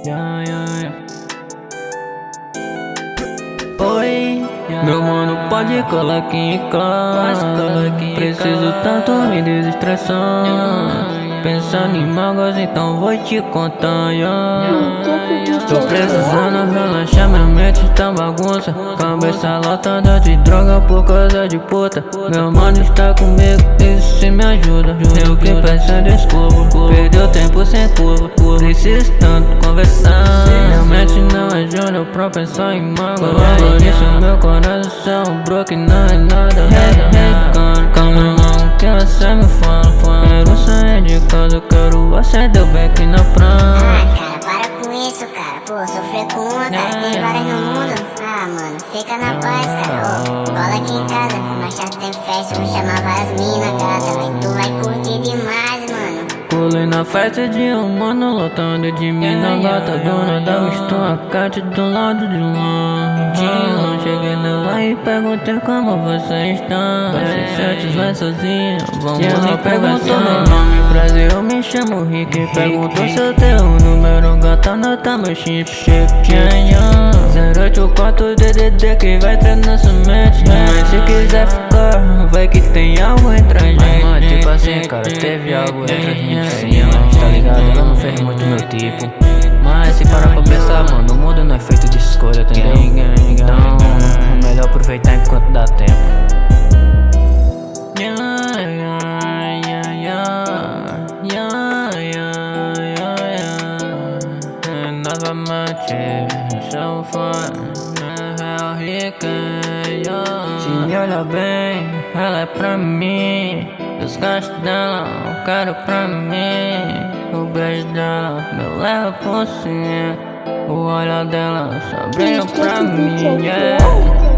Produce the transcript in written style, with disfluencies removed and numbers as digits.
Yeah, yeah, yeah. Oi, meu mano, pode colar aqui em casa. Preciso tanto me desestressar. Pensando em mágoas, então vou te contar. Tô precisando relaxar, minha mente tá bagunça. Cabeça lotada de droga por causa de puta. Meu mano está comigo, isso se me ajuda. Eu que peço desculpa, perdeu tempo sem curva. Preciso tanto conversar. Minha mente não ajuda pra pensar em mágoa. Isso meu coração broke, não é nada. Calma irmão, que você me fala. Quero sair de casa, quero acender o beck na praia. Cara, para com isso, cara. Pô, sofrer com uma, cara. Tem várias no mundo. Mano, fica na paz, cara. Ô, cola aqui em casa. Mais chato tem festa, vou chamar várias minas, gata. Tu vai curtir demais, mano. Pulei na festa de um mano, lotando de mina gata. Dona da Cat do lado de lá. Cheguei nela e perguntei como você está. Se sente lá sozinha, vamos lá perguntou meu nome. Prazer, eu me chamo Rick. Perguntou se eu tenho um número, gata, nota meu chip. 084 DDD que vai entrar na sua mente. Mas se quiser ficar, vai que tem algo entre a gente. Mas mano, tipo assim, cara, teve algo entre a gente sim, mas tá ligado? Ela não fez muito meu tipo. Mas se parar pra pensar, mano, o mundo não é feito de escolha, entendeu? Então, é melhor aproveitar enquanto dá tempo. Novamente, sou fã, real rica. Se me olha bem, ela é pra mim. Os gastos dela, eu quero pra mim. O beijo dela me leva por cima. O olhar dela só brilha pra mim, yeah.